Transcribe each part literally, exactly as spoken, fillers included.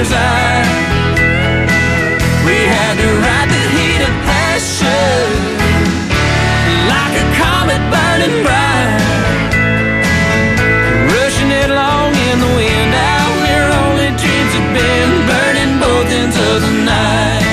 lover's eye. We had to ride the heat of passion like a comet burning bright, rushing headlong in the wind out where only dreams had been, burning both ends of the night.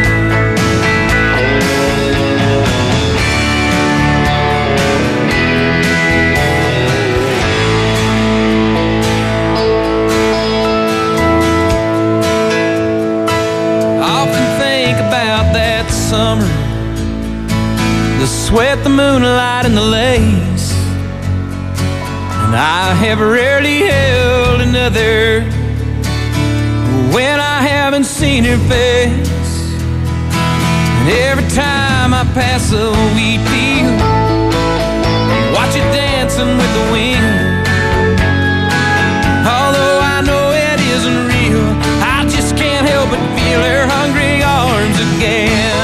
Summer, the sweat, the moonlight, and the lace, and I have rarely held another when I haven't seen her face. And every time I pass a wheat field, watch it dancing with the wind. Although I know it isn't real, I just can't help but feel her hungry arms again.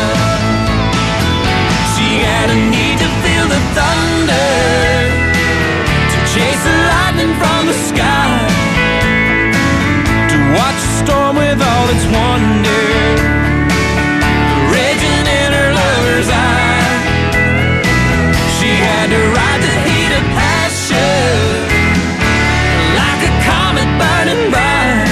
Got a need to feel the thunder, to chase the lightning from the sky, to watch the storm with all its wonder, raging in her lover's eye. She had to ride the heat of passion like a comet burning bright,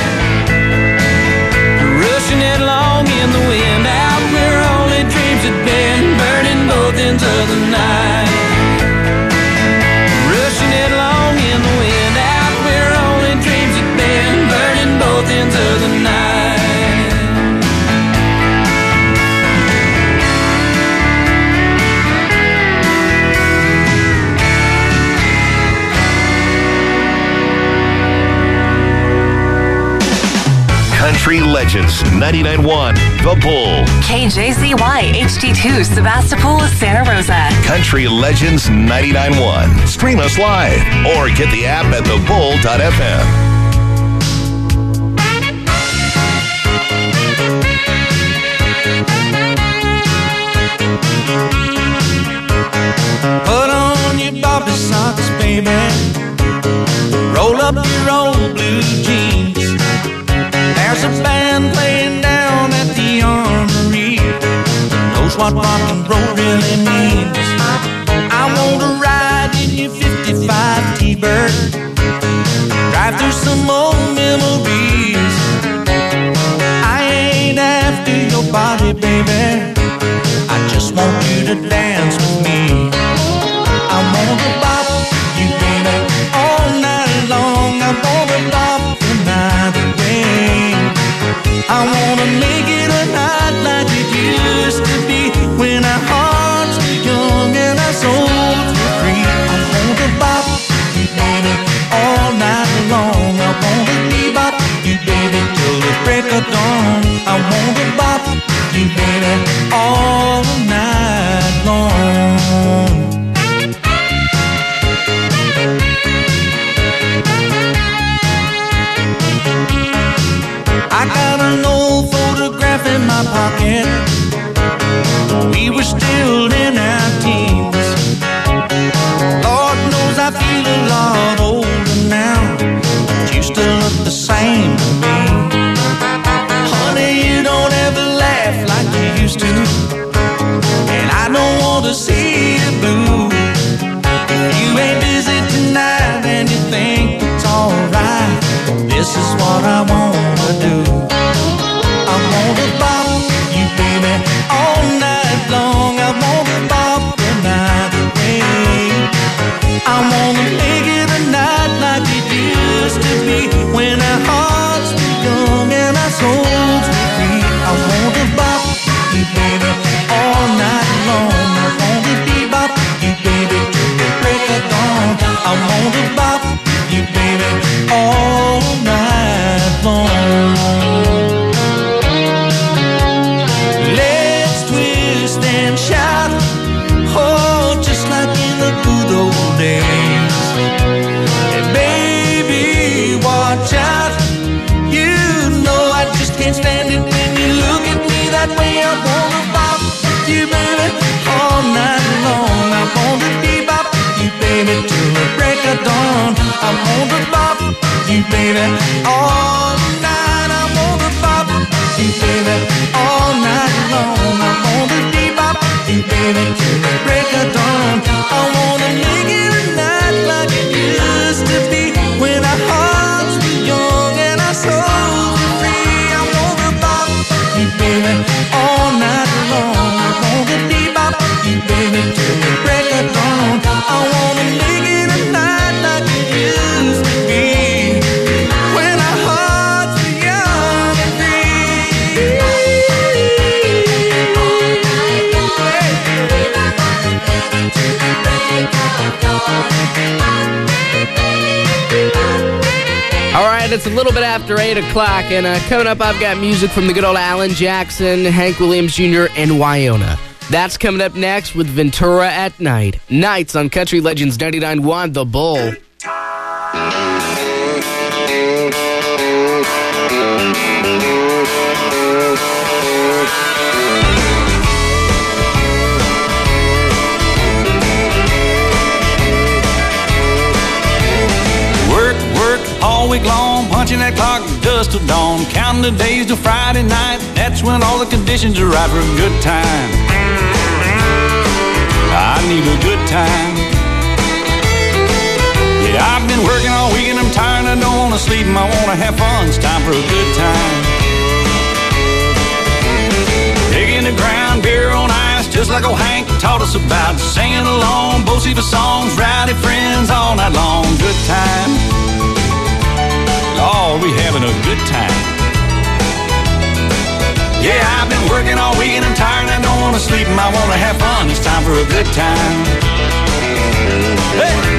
rushing headlong in the wind out where only dreams had been, burning both ends of the night, rushing headlong in the wind out where only dreams had been, burning both ends of the night. Country Legends ninety-nine point one The Bull. K J Z Y H D two Sebastopol, Santa Rosa. Country Legends ninety-nine point one. Stream us live or get the app at the bull dot f m. Put on your Bobby socks, baby. Roll up your old blue jeans. There's a band playing down at the Armory, knows what rock and roll really means. I want to ride in your fifty-five T-Bird, drive through some old memories. I ain't after your body, baby, I just want you to dance with me. I want to bop you, baby, all night long. I want to bop the night away. I wanna make it a night like it used to be, when our hearts were young and our souls were free. I wanna bop you, baby, all night long. I wanna bebop you, baby, till the break of dawn. I wanna bop you, baby, all night long. I got an old photograph in my pocket. We were still in our teens. Lord knows I feel a lot older now, but you still look the same to me. Honey, you don't ever laugh like you used to, and I don't want to see you blue. If you ain't busy tonight and you think it's alright, this is what I wanna do. I wanna bop you, baby, all night long. I wanna bop the night away. I wanna make it a night like it used to be, when our hearts were young and our souls were free. I wanna bop you, baby, all night long. I wanna bebop you, baby, till the break of dawn. I wanna bop you, baby, all night long. Let's twist and shout, oh, just like in the good old days. And baby, watch out, you know I just can't stand it when you look at me that way. I wanna bop you, baby, all night long. I wanna bebop you, baby, till the break of dawn. I wanna bop you, baby, all night. I wanna baby, till the break of dawn. I wanna make it a night like it used to be, when our hearts were young and our souls were free. I wanna bop you, baby, all night long. I wanna bebop you, baby, till the break of dawn. I wanna make it a night like it used to be, when our hearts were young and free. All right, it's a little bit after eight o'clock, and uh, coming up, I've got music from the good old Alan Jackson, Hank Williams Junior, and Wyona. That's coming up next with Ventura at Night. Nights on Country Legends ninety-nine point one, The Bull. Work, work, all week long, punching that clock, dust till dawn, counting the days till Friday night. That's when all the conditions are right for a good time. I need a good time. Yeah, I've been working all week and I'm tired, I don't want to sleep, I want to have fun. It's time for a good time. Digging the ground, beer on ice, just like old Hank taught us about. Singing along, both the songs, rowdy friends all night long. Good time. Oh, we having a good time. Yeah, I've been working all week and I'm tired, I don't want to sleep, I want to have fun. It's time for a good time. Hey!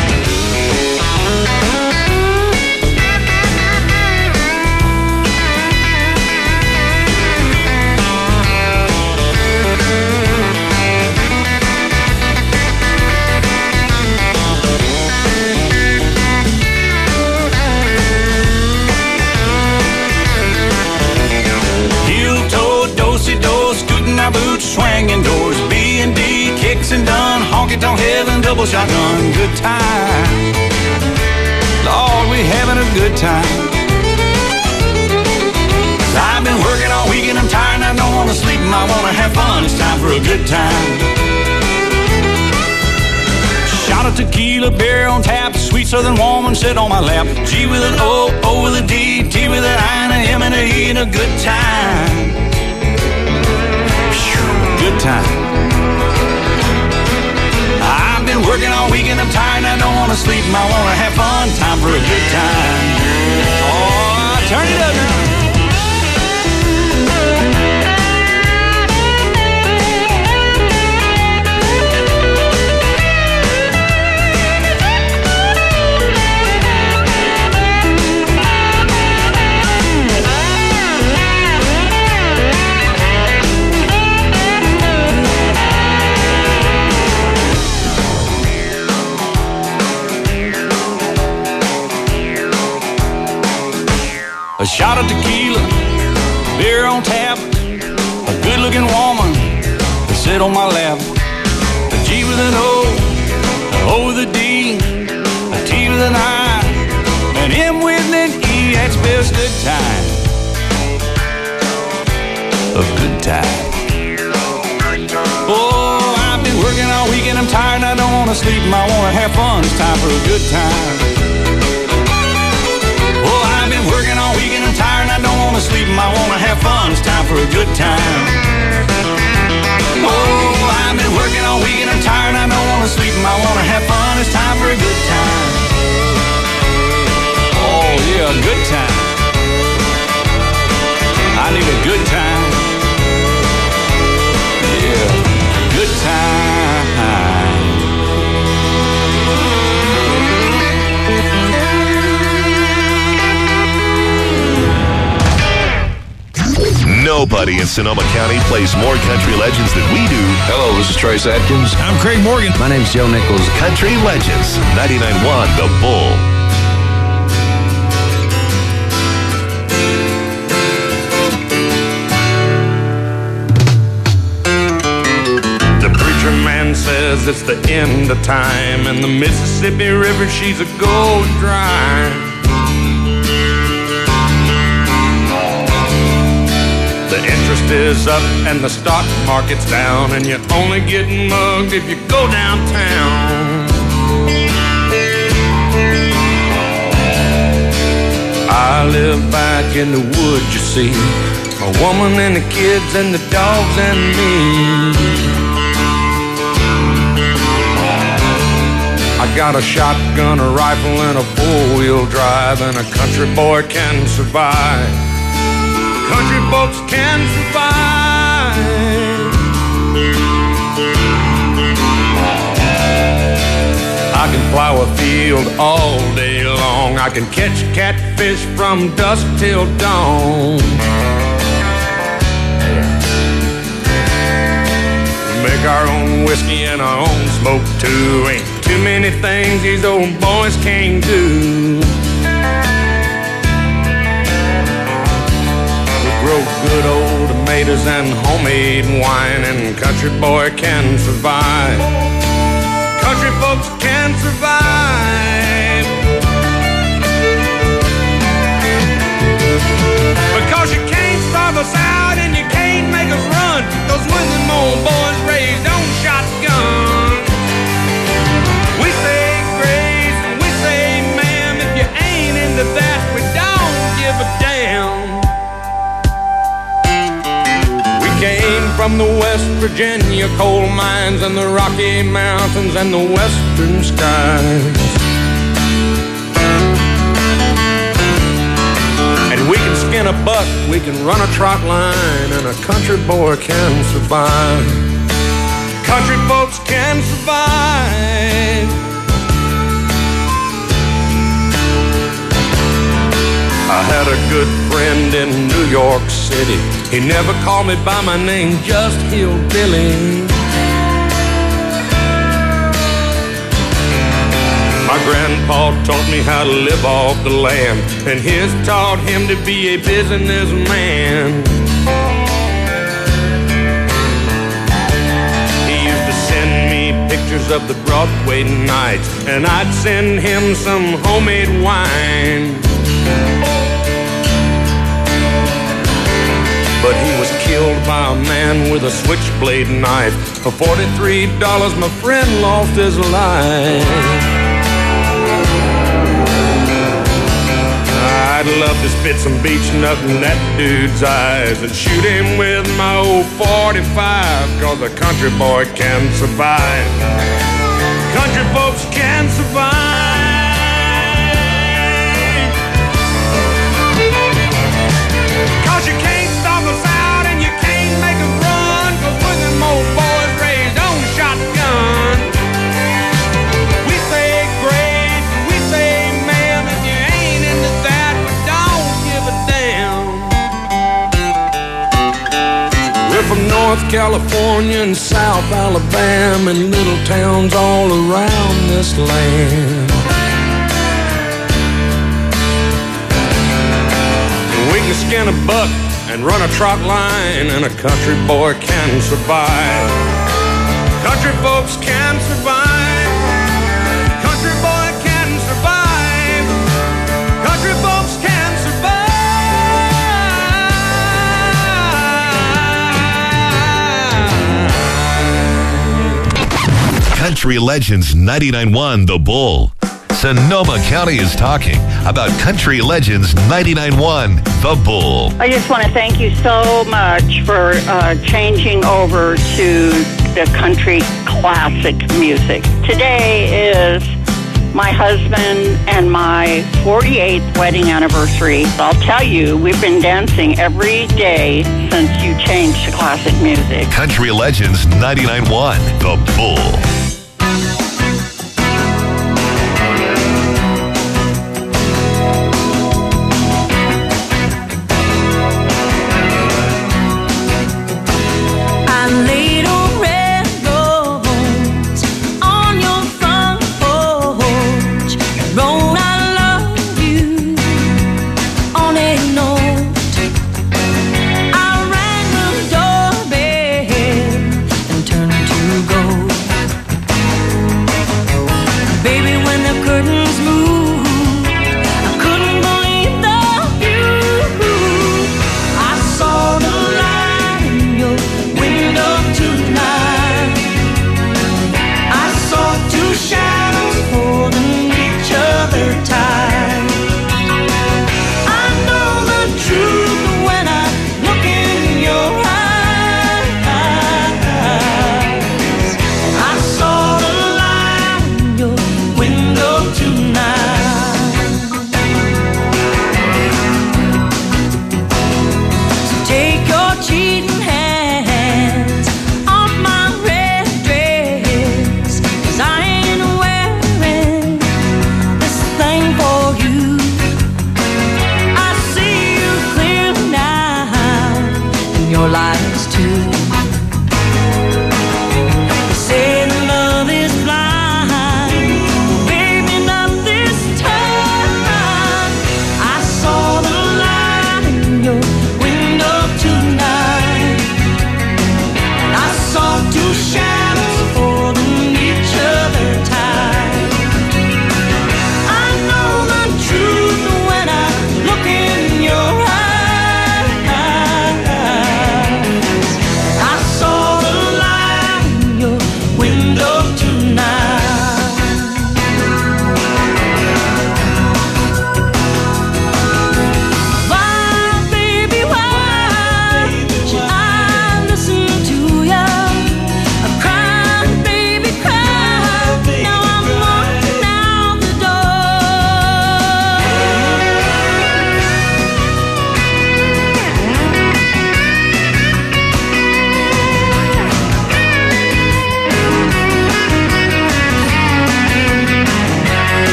Boots, swinging doors, B and D, kicks and done, honky-tonk heaven, double shotgun, good time. Lord, we having a good time. I've been working all week and I'm tired and I don't want to sleep and I want to have fun. It's time for a good time. Shot of tequila, beer on tap, sweet southern woman sit on my lap. G with an O, O with a D, T with an I and a M and a E, and a good time. Good time. I've been working all week and I'm tired and I don't want to sleep and I want to have fun. Time for a good time. Oh, turn it up now. A shot of tequila, beer on tap, a good-looking woman to sit on my lap. A G with an O, an O with a D, a T with an I, an M with an E. That spells good time. A good time. Oh, I've been working all week and I'm tired and I don't want to sleep and I want to have fun. It's time for a good time. Working all week and I'm tired and I don't want to sleep and I want to have fun. It's time for a good time. Oh, I've been working all week and I'm tired and I don't want to sleep and I want to have fun. It's time for a good time. Oh, yeah, a good time. I need a good time. Yeah, good time. Nobody in Sonoma County plays more country legends than we do. Hello, this is Trace Atkins. I'm Craig Morgan. My name's Joe Nichols. Country Legends, ninety-nine point one The Bull. The preacher man says it's the end of time, and the Mississippi River, she's a going dry. The interest is up and the stock market's down, and you're only getting mugged if you go downtown. I live back in the woods, you see, my woman and the kids and the dogs and me. I got a shotgun, a rifle, and a four-wheel drive, and a country boy can survive. Country folks can survive. I can plow a field all day long. I can catch catfish from dusk till dawn. Make our own whiskey and our own smoke too. Ain't too many things these old boys can't do. We grow good old tomatoes and homemade wine, and country boy can survive. Country folks can survive. Because you can't starve us out and you can't make us run, 'cause when them old boys raised on shotgun, we say grace and we say ma'am. If you ain't into that, we don't give a damn. We came from the West Virginia coal mines and the Rocky Mountains and the western skies. And we can skin a buck, we can run a trot line, and a country boy can survive. Country folks can survive. I had a good friend in New York City. He never called me by my name, just Hillbilly. My grandpa taught me how to live off the land, and his taught him to be a businessman. He used to send me pictures of the Broadway nights, and I'd send him some homemade wine. But he was killed by a man with a switchblade knife. For forty-three dollars, my friend lost his life. I'd love to spit some beach nut in that dude's eyes and shoot him with my old forty-five, 'cause a country boy can survive. Country folks can survive. You can't stop us out and you can't make us run, 'cause when them old boys raised on shotgun, we say grace, we say ma'am. If you ain't into that, we don't give a damn. We're from North California and South Alabama and little towns all around this land. We can skin a buck and run a trot line, and a country boy can survive. Country folks can survive. Country boy can survive. Country folks can survive. Country Legends ninety-nine point one The Bull. Sonoma County is talking about Country Legends ninety-nine point one The Bull. I just want to thank you so much for uh, changing over to the country classic music. Today is my husband and my forty-eighth wedding anniversary. I'll tell you, we've been dancing every day since you changed to classic music. Country Legends ninety-nine point one The Bull. I rang the doorbell and turned to gold.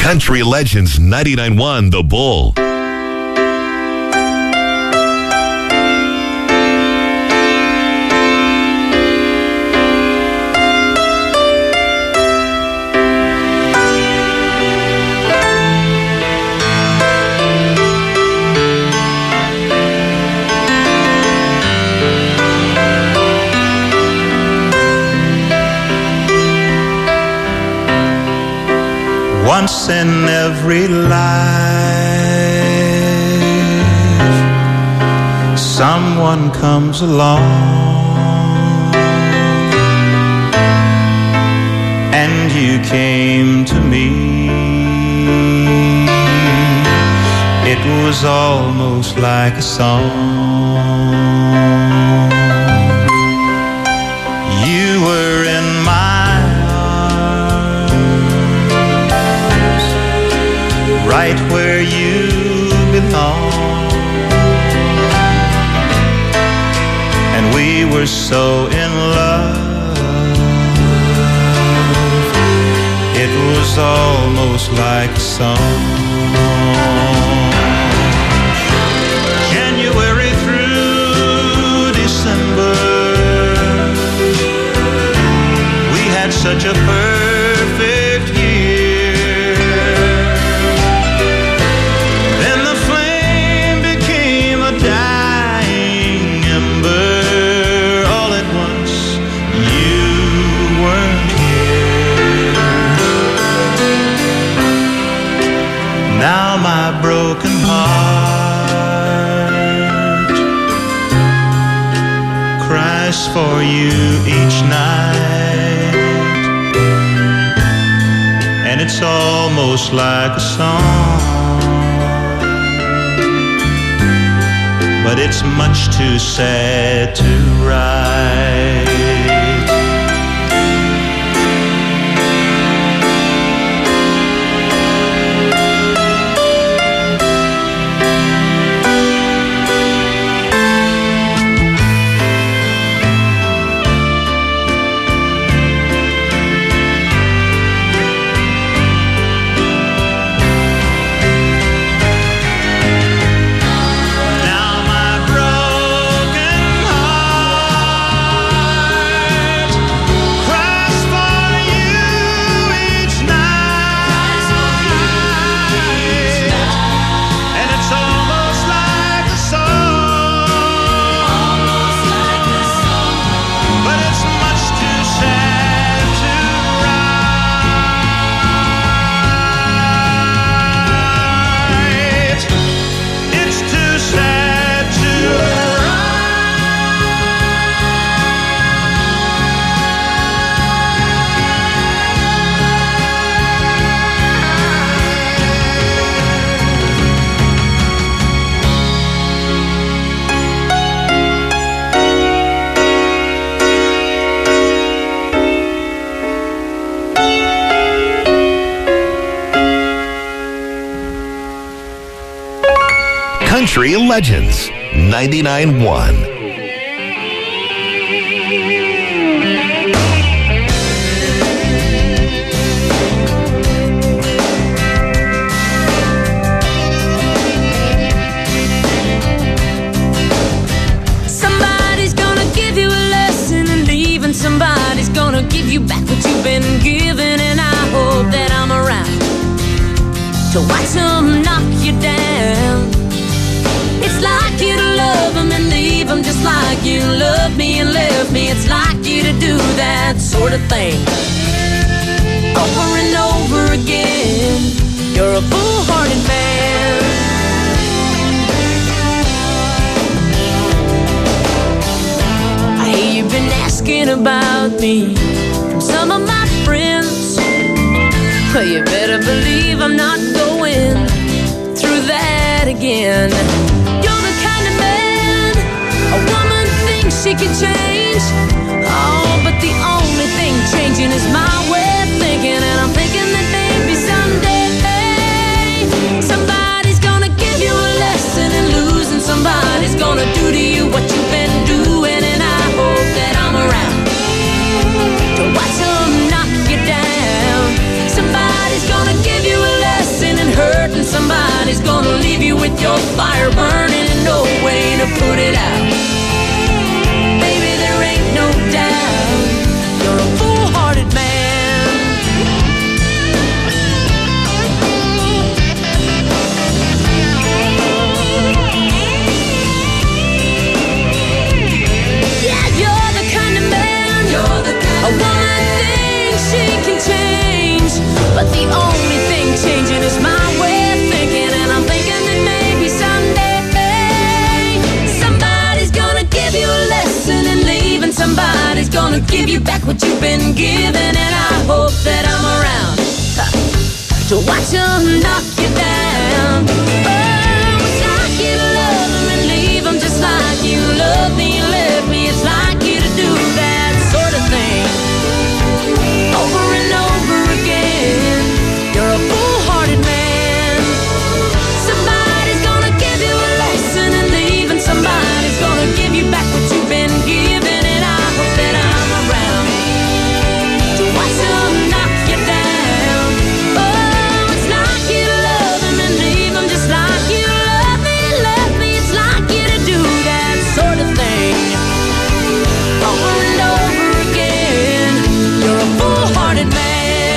Country Legends ninety-nine point one The Bull. Once in every life, someone comes along, and you came to me. It was almost like a song. You were in my right where you belong, and we were so in love, it was almost like a song. January through December, we had such a perfect year. Now my broken heart cries for you each night, and it's almost like a song, but it's much too sad to write. Country Legends ninety-nine point one. Somebody's gonna give you a lesson, and leaving somebody's gonna give you back what you've been given. And I hope that I'm around to watch them knock you down. It's like you to love them and leave them, just like you loved me and left me. It's like you to do that sort of thing over and over again. You're a foolhardy man. I hear you've been asking about me from some of my friends. Well, you better believe I'm not going through that again. She can change, oh, but the only thing changing is my way of thinking. And I'm thinking that maybe someday somebody's gonna give you a lesson, and losing somebody's gonna do to you what you've been doing. And I hope that I'm around to watch them knock you down. Somebody's gonna give you a lesson. give you back what you've been given, and I hope that I'm around huh, to watch them knock you down. Oh, it's like you to love them and leave them just like you love me and left me. It's like you to do that sort of thing over and over again. You're a foolhardy man. Somebody's gonna give you a lesson and leave, and somebody's gonna give you back what you've been given, and I hope that I'm around to watch them knock you down. Oh, it's like you to love them and leave them just like you love me, love me. It's like you to do that sort of thing over and over again. You're a foolhardy man.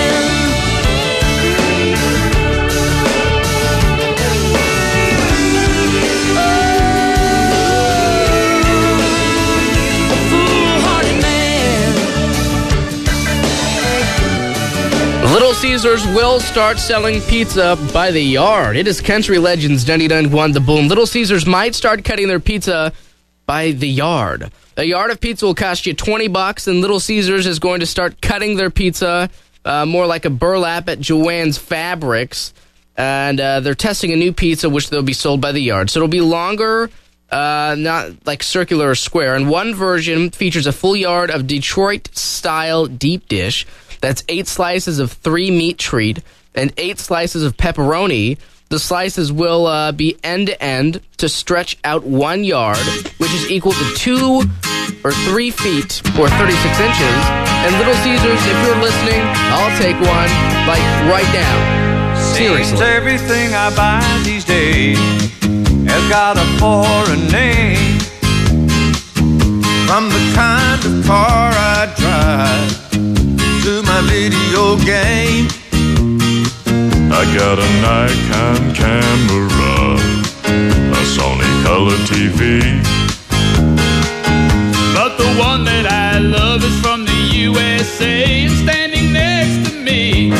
Little Caesars will start selling pizza by the yard. It is Country Legends ninety-nine point one The Bull. Little Caesars might start cutting their pizza by the yard. A yard of pizza will cost you twenty bucks, and Little Caesars is going to start cutting their pizza uh, more like a burlap at Joann's Fabrics. And uh, they're testing a new pizza, which they'll be sold by the yard. So it'll be longer, uh, not like circular or square. And one version features a full yard of Detroit-style deep dish. That's eight slices of three meat treat and eight slices of pepperoni. The slices will uh, be end-to-end to stretch out one yard, which is equal to two or three feet or thirty-six inches. And Little Caesars, if you're listening, I'll take one, like, right now. Seriously. Seems everything I buy these days has got a foreign name. From the kind of car I drive to my video game, I got a Nikon camera, a Sony color T V, but the one that I love is from the U S A and standing next to me.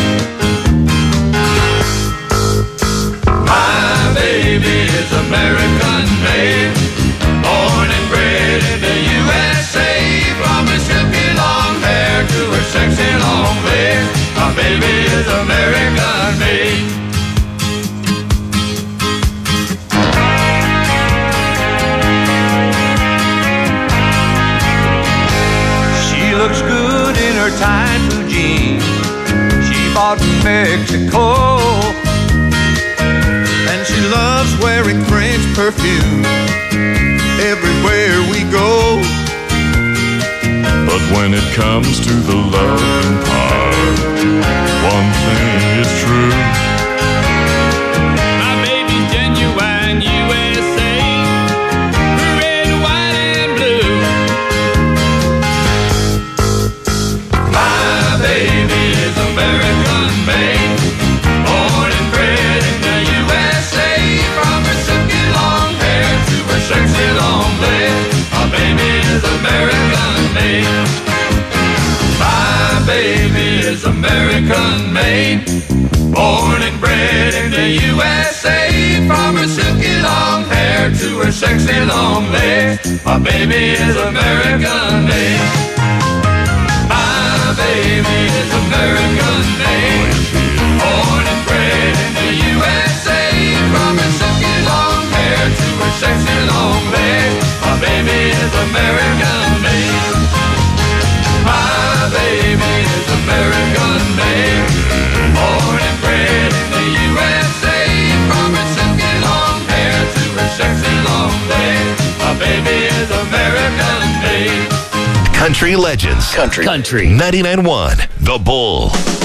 My baby is American made, born and bred in the U S A. From her silky long hair to her sexy long legs, my baby is American made. She looks good in her tight blue jeans she bought in Mexico, and she loves wearing French perfume everywhere we go. but when it comes to the loving part, one thing is true. My baby's genuine U S A, red, white, and blue. My baby is American made, born and bred in the U S A. From her silky long hair to her sexy long legs, my baby is American made. My baby is American made, born and bred in the U S A. From her silky long hair to her sexy long legs, my baby is American made. My baby is American made, born and bred in the U S A. From her silky long hair to her sexy long legs, my baby is American made. My baby is American made, born and bred in the U S A. From her silky long hair to her sexy long legs, my baby is American made. Country Legends. Country. Country. ninety-nine point one The Bull.